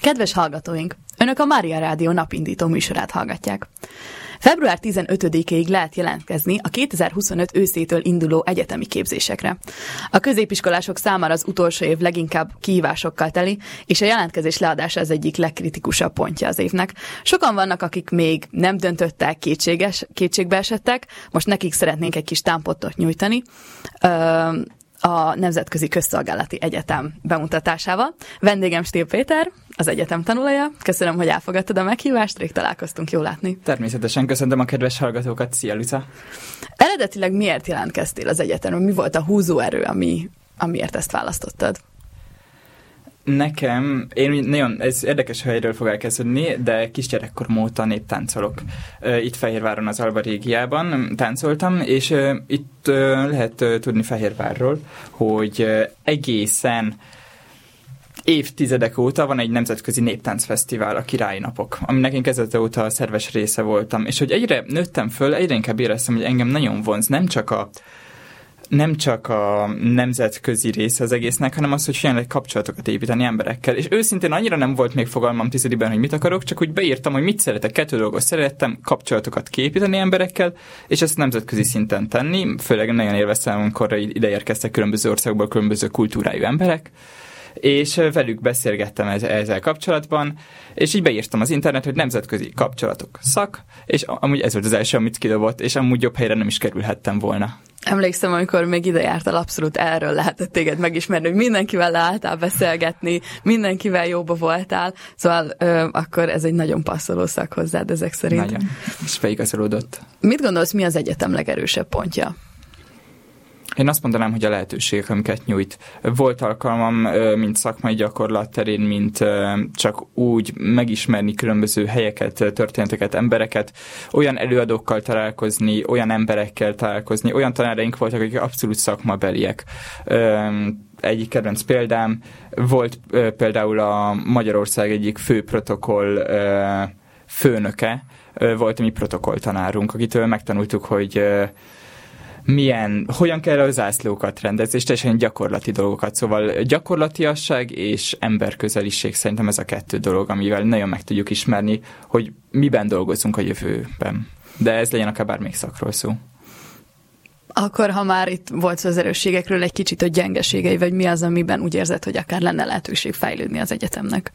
Kedves hallgatóink! Önök a Mária Rádió napindító műsorát hallgatják. Február 15-ig lehet jelentkezni a 2025 őszétől induló egyetemi képzésekre. A középiskolások számára az utolsó év leginkább kihívásokkal teli, és a jelentkezés leadása az egyik legkritikusabb pontja az évnek. Sokan vannak, akik még nem döntöttek, kétségbe esettek, most nekik szeretnénk egy kis támpontot nyújtani a Nemzetközi Közszolgálati Egyetem bemutatásával. Vendégem Stil Péter, az egyetem tanulója. Köszönöm, hogy elfogadtad a meghívást, rég találkoztunk, jó látni. Természetesen köszöntöm a kedves hallgatókat, szia Luca! Eredetileg miért jelentkeztél az egyetemre? Mi volt a húzóerő, amiért ezt választottad? Nekem, ez érdekes helyről fog elkezdődni, de kisgyerekkorom óta néptáncolok. Itt Fehérváron, az Alba régiában táncoltam, és itt lehet tudni Fehérvárról, hogy egészen évtizedek óta van egy nemzetközi néptáncfesztivál, a Királyi Napok, aminek én kezdete óta szerves része voltam. És hogy egyre nőttem föl, egyre inkább éreztem, hogy engem nagyon vonz, nem csak a nemzetközi része az egésznek, hanem az, hogy olyan kapcsolatokat építeni emberekkel. És őszintén annyira nem volt még fogalmam tizediben, hogy mit akarok, csak úgy beírtam, hogy mit szeretek, 2 dolgot szerettem, kapcsolatokat kiépíteni emberekkel, és ezt nemzetközi szinten tenni. Főleg nagyon élveztem, amikor ide érkeztek különböző országból különböző kultúrájú emberek, és velük beszélgettem ezzel kapcsolatban, és így beírtam az internet, hogy nemzetközi kapcsolatok szak, és amúgy ez volt az első, amit kidobott, és amúgy jobb helyre nem is kerülhettem volna. Emlékszem, amikor még ide jártál, abszolút erről lehetett téged megismerni, hogy mindenkivel leálltál beszélgetni, mindenkivel jóba voltál, szóval akkor ez egy nagyon passzoló szak hozzád ezek szerint. Nagyon, és beigazolódott. Mit gondolsz, mi az egyetem legerősebb pontja? Én azt mondanám, hogy a lehetőségek, amiket nyújt. Volt alkalmam, mint szakmai gyakorlat terén, mint csak úgy megismerni különböző helyeket, történeteket, embereket, olyan előadókkal találkozni, olyan emberekkel találkozni, olyan tanáraink voltak, akik abszolút szakmabeliek. Egyik kedvenc példám volt például a Magyarország egyik fő protokoll főnöke, volt a mi protokolltanárunk, akitől megtanultuk, hogy hogyan kell a zászlókat rendezni, és teljesen gyakorlati dolgokat. Szóval gyakorlatiasság és emberközeliség, szerintem ez a 2 dolog, amivel nagyon meg tudjuk ismerni, hogy miben dolgozunk a jövőben. De ez legyen akár bármelyik szakról szó. Akkor, ha már itt volt az erősségekről, egy kicsit a gyengeségei, vagy mi az, amiben úgy érzed, hogy akár lenne lehetőség fejlődni az egyetemnek?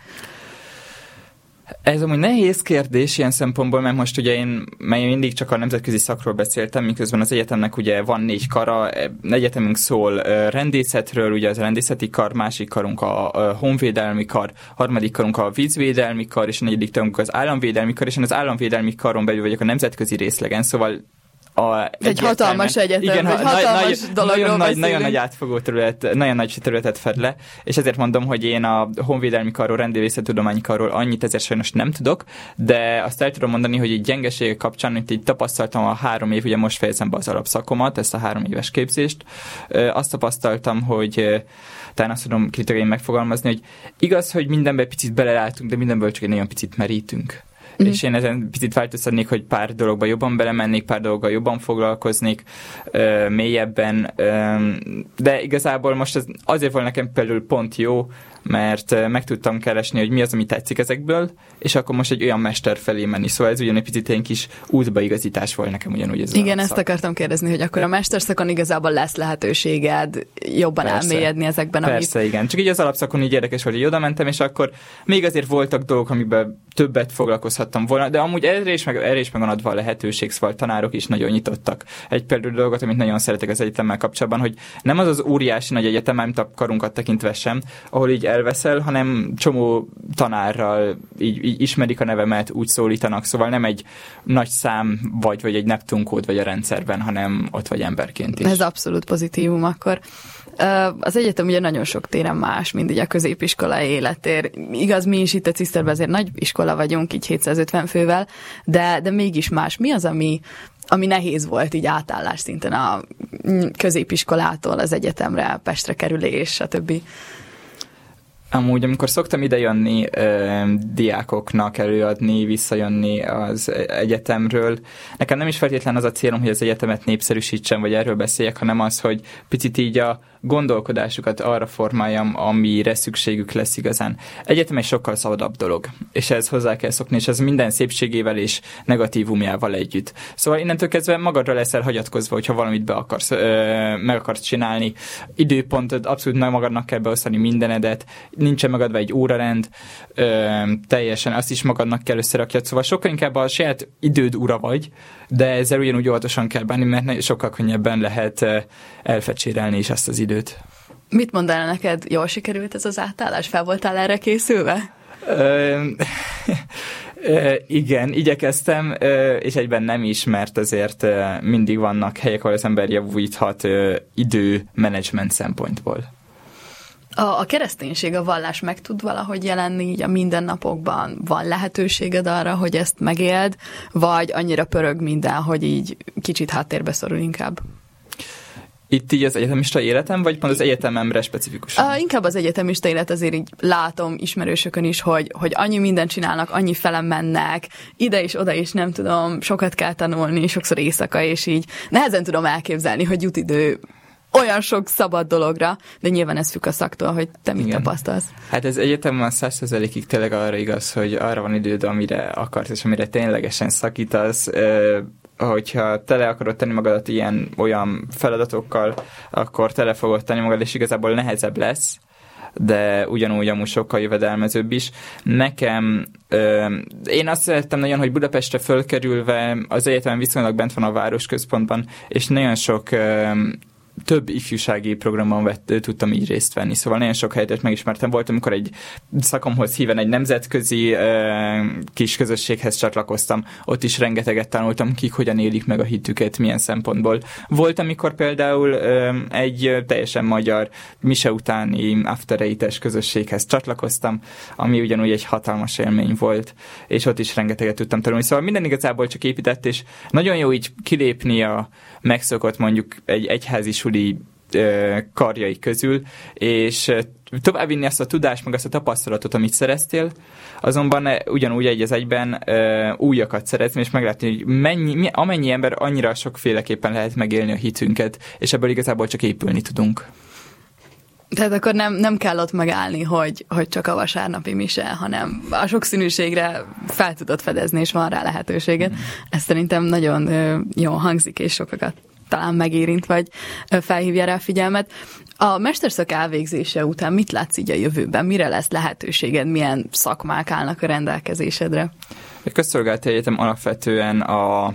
Ez amúgy nehéz kérdés ilyen szempontból, mert most ugye én mindig csak a nemzetközi szakról beszéltem, miközben az egyetemnek ugye van 4 kara, egyetemünk szól rendészetről, ugye az a rendészeti kar, másik karunk a honvédelmi kar, harmadik karunk a vízvédelmi kar, és a 4. karunk az államvédelmi kar, és én az államvédelmi karon belül vagyok a nemzetközi részlegen, szóval egy hatalmas egyetem, igen, egy hatalmas dologról beszélünk. Nagyon nagy átfogó terület, nagyon nagy területet fed le, és ezért mondom, hogy én a honvédelmi karról, rendészettudományi karról annyit ezért sajnos nem tudok, de azt el tudom mondani, hogy egy gyengeségek kapcsán, hogy így tapasztaltam a 3 év, ugye most fejezem be az alapszakomat, ezt a 3 éves képzést, azt tapasztaltam, hogy talán azt tudom kritériumként megfogalmazni, hogy igaz, hogy mindenben picit belelátunk, de mindenből csak egy nagyon picit merítünk. És én ezen picit változtatnék, hogy pár dologba jobban belemennék, pár dologgal jobban foglalkoznék, mélyebben, de igazából most ez azért volt nekem például pont jó, mert meg tudtam keresni, hogy mi az, ami tetszik ezekből, és akkor most egy olyan mester felé menni. Szóval ez ugyan egy picit egy kis útbaigazítás volt nekem ugyanúgy ez. Igen, ezt akartam kérdezni, hogy akkor a mesterszakon igazából lesz lehetőséged jobban elmélyedni ezekben. Persze, igen. Csak így az alapszakon így érdekes volt, hogy oda mentem, és akkor még azért voltak dolgok, amiben többet foglalkozhattam volna, de amúgy erre is megvan adva a lehetőség, szóval tanárok is nagyon nyitottak. Egy például dolgot, amit nagyon szeretek az egyetemmel kapcsolatban, hogy nem az óriási nagy egyetem, mint a karunkat tekintve sem, ahol így elveszel, hanem csomó tanárral így ismerik a nevemet, úgy szólítanak, szóval nem egy nagy szám vagy egy neptunkód vagy a rendszerben, hanem ott vagy emberként is. Ez abszolút pozitívum akkor. Az egyetem ugye nagyon sok téren más, mint ugye a középiskolai életér. Igaz, mi is itt a Ciszterben azért nagy iskola vagyunk, így 750 fővel, de mégis más. Mi az, ami nehéz volt így átállás szinten a középiskolától az egyetemre, Pestre kerülés, stb.? Amúgy, amikor szoktam idejönni diákoknak előadni, visszajönni az egyetemről, nekem nem is feltétlen az a célom, hogy az egyetemet népszerűsítsem, vagy erről beszéljek, hanem az, hogy picit így a gondolkodásukat arra formáljam, amire szükségük lesz igazán. Egyetem egy sokkal szabadabb dolog, és ehhez hozzá kell szokni, és ez minden szépségével és negatívumjával együtt. Szóval innentől kezdve magadra leszel hagyatkozva, hogyha valamit meg akarsz csinálni. Időpontot abszolút magadnak kell beosztani mindenedet, nincsen megadva egy órarend, teljesen azt is magadnak kell összerakjad, szóval sokkal inkább a saját időd ura vagy, de ezzel ugyanúgy óvatosan kell bánni, mert sokkal könnyebben lehet elfecsérelni is ezt az időt. Mit mondanál neked, jól sikerült ez az átállás? Fel voltál erre készülve? Igen, igyekeztem, és egyben nem is, mert azért mindig vannak helyek, ahol az ember javíthat időmenedzsment szempontból. A kereszténység, a vallás meg tud valahogy jelenni így a mindennapokban? Van lehetőséged arra, hogy ezt megéld, vagy annyira pörög minden, hogy így kicsit háttérbe szorul inkább? Itt így az egyetemista életem, vagy pont az egyetememre specifikusan? Inkább az egyetemista élet, azért így látom ismerősökön is, hogy annyi mindent csinálnak, annyi fele mennek, ide is, oda is, nem tudom, sokat kell tanulni, sokszor éjszaka, és így nehezen tudom elképzelni, hogy jut idő olyan sok szabad dologra, de nyilván ez függ a szaktól, hogy te mit tapasztalsz. Hát ez egyetemben 100%-ig tényleg arra igaz, hogy arra van időd, amire akarsz, és amire ténylegesen szakítasz, hogyha tele akarod tenni magadat olyan feladatokkal, akkor tele fogod tenni magad, és igazából nehezebb lesz, de ugyanúgy amúgy sokkal jövedelmezőbb is. Nekem, én azt szerettem nagyon, hogy Budapestre fölkerülve az egyetemen viszonylag bent van a városközpontban, és nagyon sok több ifjúsági programban tudtam így részt venni, szóval nagyon sok helyet megismertem. Volt, amikor egy szakomhoz híven egy nemzetközi kis közösséghez csatlakoztam, ott is rengeteget tanultam, kik hogyan élik meg a hitüket, milyen szempontból. Volt, amikor például egy teljesen magyar mise utáni after eight-es közösséghez csatlakoztam, ami ugyanúgy egy hatalmas élmény volt, és ott is rengeteget tudtam tanulni. Szóval minden igazából csak épített, és nagyon jó így kilépni a megszokott mondjuk egy egyházi suli karjai közül, és továbbvinni azt a tudást, meg azt a tapasztalatot, amit szereztél, azonban ugyanúgy egy az egyben újakat szerezni, és meglátni, hogy amennyi ember annyira sokféleképpen lehet megélni a hitünket, és ebből igazából csak épülni tudunk. Tehát akkor nem kell ott megállni, hogy csak a vasárnapi mise, hanem a sokszínűségre fel tudod fedezni, és van rá lehetőséged. Ez szerintem nagyon jól hangzik, és sokakat talán megérint, vagy felhívja rá a figyelmet. A mesterszak elvégzése után mit látsz így a jövőben? Mire lesz lehetőséged? Milyen szakmák állnak a rendelkezésedre? A közszolgálati egyetem alapvetően a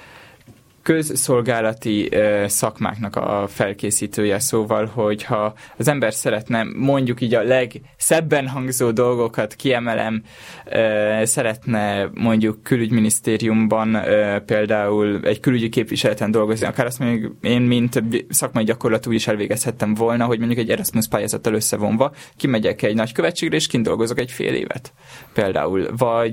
közszolgálati szakmáknak a felkészítője, szóval, hogyha az ember szeretne mondjuk így a legszebben hangzó dolgokat kiemelem, szeretne mondjuk külügyminisztériumban például egy külügyi képviseleten dolgozni, akár azt mondjuk én, mint szakmai gyakorlat úgy is elvégezhettem volna, hogy mondjuk egy Erasmus pályázattal összevonva kimegyek egy nagykövetségre, és kint dolgozok egy fél évet például,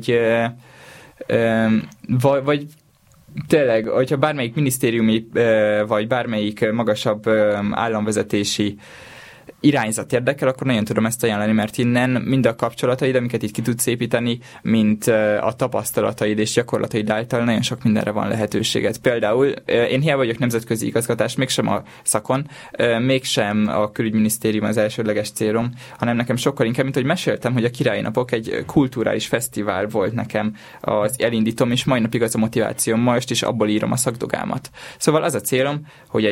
vagy tényleg, hogyha bármelyik minisztériumi, vagy bármelyik magasabb államvezetési irányzat érdekel, akkor nagyon tudom ezt ajánlani, mert innen mind a kapcsolataid, amiket itt ki tudsz építeni, mint a tapasztalataid és gyakorlataid által nagyon sok mindenre van lehetőséget. Például én hiába vagyok nemzetközi igazgatás, mégsem a szakon, mégsem a külügyminisztérium az elsődleges célom, hanem nekem sokkal inkább, mint hogy meséltem, hogy a Királyi Napok egy kulturális fesztivál volt nekem az elindítom, és mai napig az a motivációm, most is abból írom a szakdogámat. Szóval az a célom,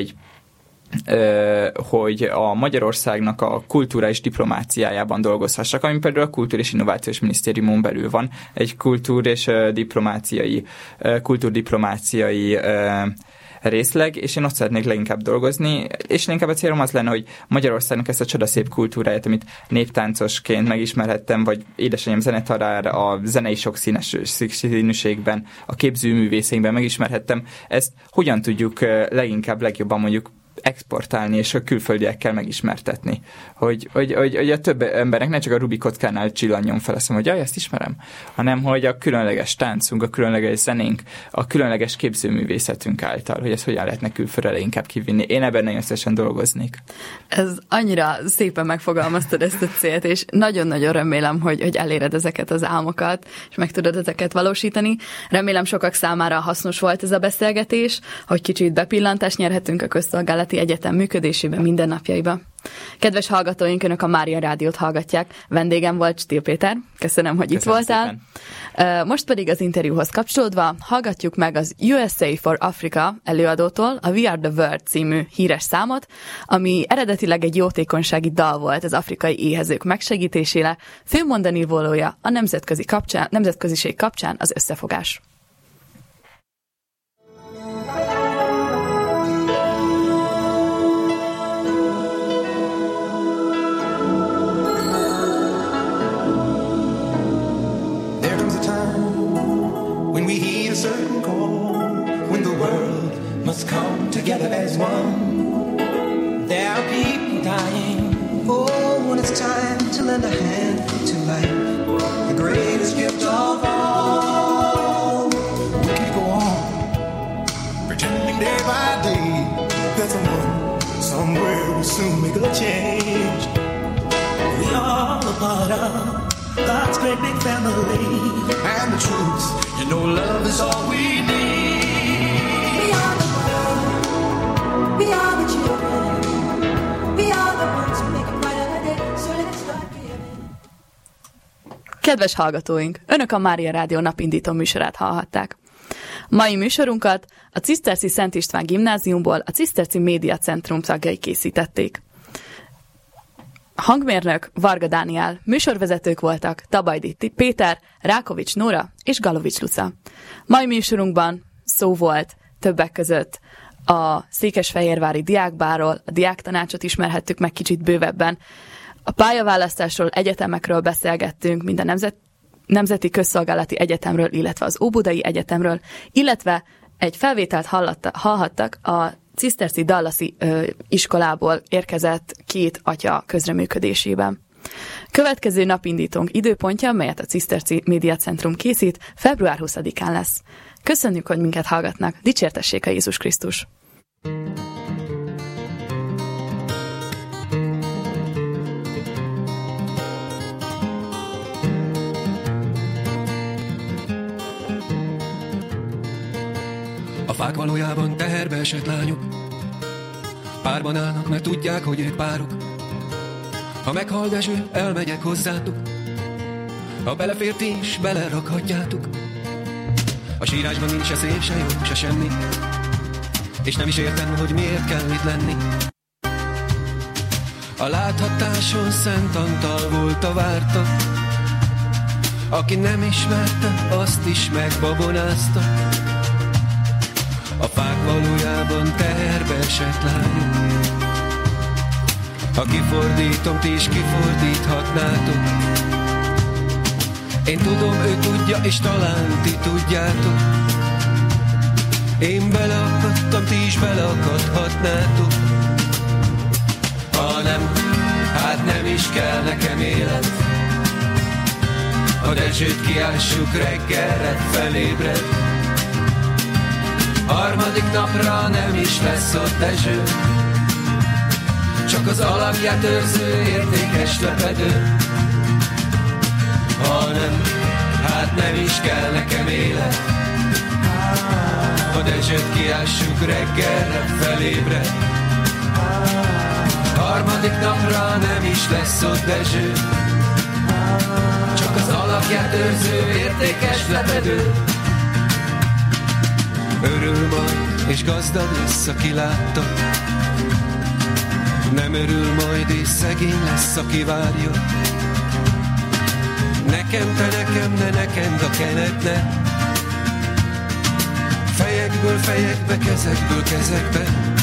hogy a Magyarországnak a kulturális diplomáciájában dolgozhassak, ami például a Kultúr- és Innovációs Minisztériumon belül van. Egy kultúrdiplomáciai részleg, és én ott szeretnék leginkább dolgozni, és leginkább a célom az lenne, hogy Magyarországnak ezt a csodaszép kultúráját, amit néptáncosként megismerhettem, vagy édesanyám zenetarára a zenei sokszínűségben, a képzőművészeinkben megismerhettem, ezt hogyan tudjuk legjobban mondjuk exportálni, és a külföldiekkel megismertetni. Hogy a több embernek ne csak a Rubik kockánál csillanjon fel, azt mondom, hogy ezt ismerem, hanem hogy a különleges táncunk, a különleges zenénk, a különleges képzőművészetünk által, hogy ezt hogyan lehetne külföldre inkább kivinni. Én ebben nagyon összesen dolgoznék. Ez annyira szépen megfogalmaztad ezt a célt, és nagyon-nagyon remélem, hogy eléred ezeket az álmokat, és meg tudod ezeket valósítani. Remélem sokak számára hasznos volt ez a beszélgetés, hogy kicsit bepillantást nyerhetünk a közszolgálati egyetem működésében, mindennapjaiba. Kedves hallgatóink, Önök a Mária Rádiót hallgatják. Vendégem volt Stil Péter. Köszönöm, hogy itt voltál. Most pedig az interjúhoz kapcsolódva hallgatjuk meg az USA for Africa előadótól a We Are the World című híres számot, ami eredetileg egy jótékonysági dal volt az afrikai éhezők megsegítésére, fő mondani valója a nemzetköziség kapcsán az összefogás. Must come together as one. There are people dying. Oh, when it's time to lend a hand to life, the greatest gift of all. We can go on, pretending day by day that someone somewhere will soon make a change. We are a part of God's great big family, and the truth, you know, love is all we need. We are the children. We are the ones who make a brighter day. So let's start giving. Kedves hallgatóink, Önök a Mária Rádió napindító műsorát hallhatták. Mai műsorunkat a Ciszterci Szent István Gimnáziumból a Ciszterci Média Centrum tagjai készítették. Hangmérnök Varga Dániel, műsorvezetők voltak Tabajdi Péter, Rákovics Nóra és Galovics Luca. Mai műsorunkban szó volt többek között a székesfehérvári diákbárról, a diáktanácsot ismerhettük meg kicsit bővebben. A pályaválasztásról, egyetemekről beszélgettünk, mind a Nemzeti Közszolgálati Egyetemről, illetve az Óbudai Egyetemről, illetve egy felvételt hallhattak a Ciszterci Dallaszi iskolából érkezett két atya közreműködésében. Következő napindítónk időpontja, melyet a Ciszterci Média Centrum készít, február 20-án lesz. Köszönjük, hogy minket hallgatnak. Dicsértessék a Jézus Krisztus! A fák valójában teherbe esett lányok, párban állnak, mert tudják, hogy ők párok. Ha meghal Dezső, elmegyek hozzátok, ha belefér, ti is belerakhatjátok. A sírásban nincs se szép, se jó, se semmi, és nem is értem, hogy miért kell itt lenni. A láthatáson Szent Antal volt a várta, aki nem ismerte, azt is megbabonázta. A fák valójában teherbe esett lányok. Ha kifordítom, ti is kifordíthatnátok. Én tudom, ő tudja, és talán ti tudjátok. Én beleakadtam, ti is beleakadhatnátok. Ha nem, hát nem is kell nekem élet. A Dezsőt kiássuk reggelre, felébred. Harmadik napra nem is lesz ott Dezső, csak az alakját őrző értékes lepedő. Ha nem, hát nem is kell nekem élet. A Dezsőt kiássuk reggelre, felébred. Harmadik napra nem is lesz ott Dezső, csak az alakját őrző értékes lepedő. Örül majd, és gazdag lesz, aki látta. Nem örül majd, és szegény lesz, aki várja. Nekem, te nekem, de neked a kenetnek. Fejekből fejekbe, kezekből kezekbe.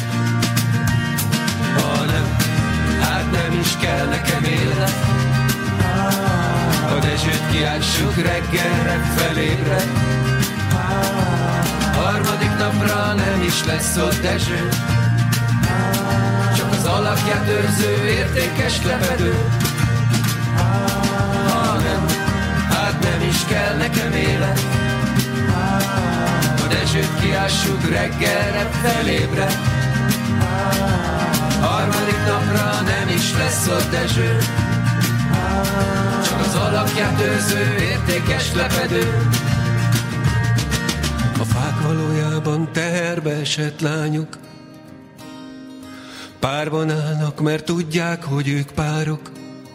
Ha nem, hát nem is kell nekem élet. A Dezsőt kiássuk reggelre, felébred. Harmadik napra nem is lesz ott Dezső, csak az alakját őrző értékes lepedő. Ha nem, hát nem is kell nekem élet. A Dezsőt kiássuk reggelre, felébred. Harmadik napra nem is lesz ott Dezső, csak az alakját őrző értékes lepedő. A fák valójában teherbe esett lányok, Párban állnak, mert tudják, hogy ők párok.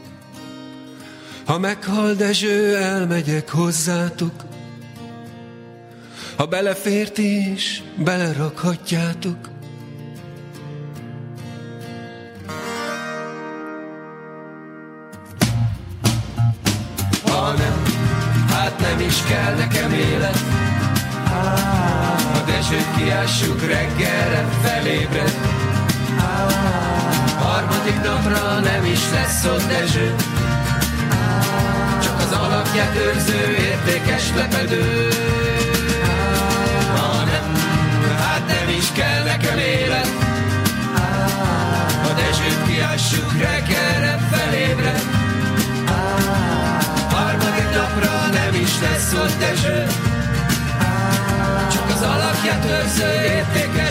Ha meghal Dezső, elmegyek hozzátok. Ha belefért is, belerakhatjátok. Ha nem, hát nem is kell nekem élet. Ha Dezsőt kiássuk reggelre, felébred. Harmadik napra nem is lesz ott Dezső, csak az alakját őrző értékes lepedő. Ha nem, hát nem is kell nekem élet. Ha Dezsőt kiássuk reggelre, felébred. Harmadik napra nem is lesz ott Dezső, csak az alakját őrző értékes